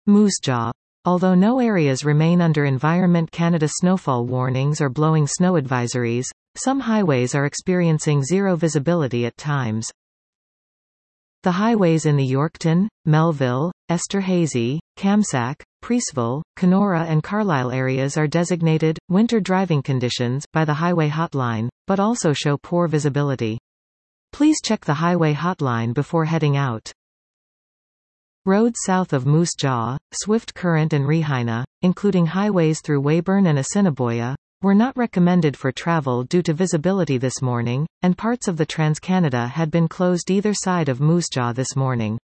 Moose Jaw. Although no areas remain under Environment Canada snowfall warnings or blowing snow advisories, some highways are experiencing zero visibility at times. The highways in the Yorkton, Melville, Esterhazy, Kamsack, Preeceville, Kenora and Carlisle areas are designated winter driving conditions by the Highway Hotline, but also show poor visibility. Please check the Highway Hotline before heading out. Roads south of Moose Jaw, Swift Current and Regina, including highways through Weyburn and Assiniboia, were not recommended for travel due to visibility this morning, and parts of the Trans-Canada had been closed either side of Moose Jaw this morning.